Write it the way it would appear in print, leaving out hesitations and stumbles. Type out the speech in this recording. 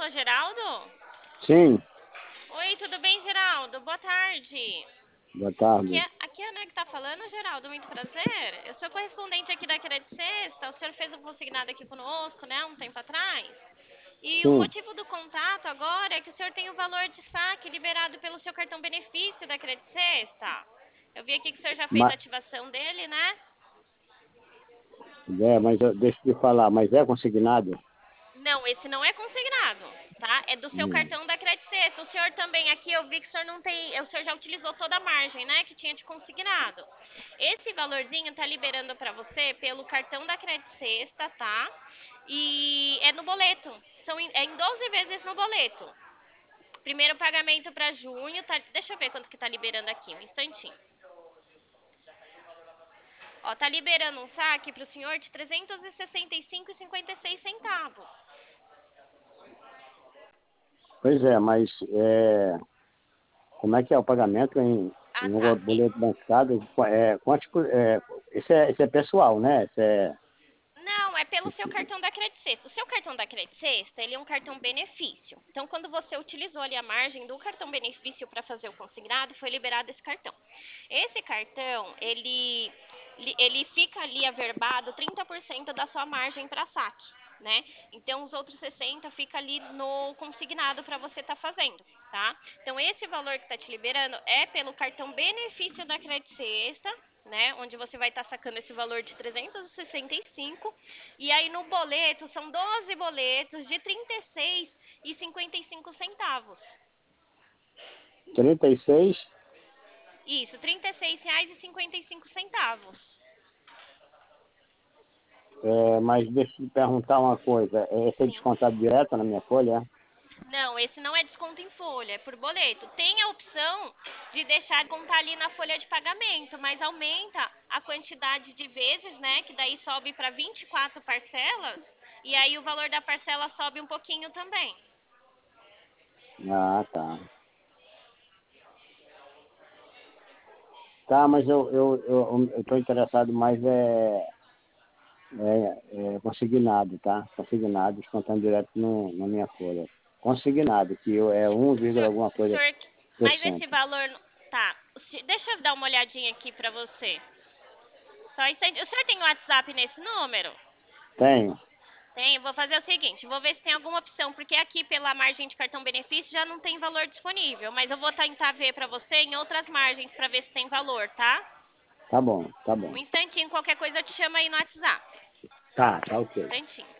Geraldo? Sim, Oi, tudo bem, Geraldo? Boa tarde. boa Aqui tarde. é, aqui é a Ana que tá falando, Geraldo, muito prazer. Eu sou correspondente aqui da Crédito Sexta. O senhor fez um consignado aqui conosco, né, um tempo atrás. E o Sim, motivo do contato agora é que o senhor tem o valor de saque liberado pelo seu cartão benefício da Crédito Sexta. Eu vi aqui que o senhor já fez a mas, ativação dele, né? deixa eu te falar, mas é consignado? Não, esse não é consignado, tá? É do seu Hum. cartão da Credit Sexta. O senhor também aqui, eu vi que o senhor não tem, o senhor já utilizou toda a margem, né, que tinha de consignado. Esse valorzinho tá liberando para você pelo cartão da Credit Sexta, tá? E é no boleto. É em 12 vezes no boleto. Primeiro pagamento para junho, tá? Deixa eu ver quanto que tá liberando aqui, um instantinho. Ó, tá liberando um saque para o senhor de 365,56 centavos. Pois é, mas como é que é o pagamento Ah, em tá. um boleto bancário? Esse é pessoal, né? Não, é pelo seu cartão da Credit Sexta. O seu cartão da Credit Sexta, ele é um cartão benefício. Então, quando você utilizou ali a margem do cartão benefício para fazer o consignado, foi liberado esse cartão. Esse cartão, ele fica ali averbado 30% da sua margem para saque, né? Então, os outros 60 fica ali no consignado para você estar fazendo, tá? Então, esse valor que está te liberando é pelo cartão benefício da Credit Sexta, né, onde você vai estar sacando esse valor de 365, e aí no boleto são 12 boletos de 36,55 centavos. 36, Isso, R$ 36,55. mas deixa eu te perguntar uma coisa. Esse é Sim. descontado direto na minha folha? Não, esse não é desconto em folha, é por boleto. Tem a opção de deixar de contar ali na folha de pagamento, mas aumenta a quantidade de vezes, né? Que daí sobe para 24 parcelas, e aí o valor da parcela sobe um pouquinho também. Ah, tá. Tá, mas eu tô interessado mais consignado, tá? Consignado, descontando direto no, na minha folha. Consignado, é O senhor, alguma o coisa senhor, por mas esse cento. valor, tá? Deixa eu dar uma olhadinha aqui pra você. Só um instante. O senhor tem WhatsApp nesse número? Tenho. Tem. Vou fazer o seguinte, vou ver se tem alguma opção, porque aqui pela margem de cartão benefício já não tem valor disponível, mas eu vou tentar ver pra você em outras margens pra ver se tem valor, tá? Tá bom, tá Um bom. instantinho, qualquer coisa eu te chamo aí no WhatsApp. Tá ok. Um instantinho.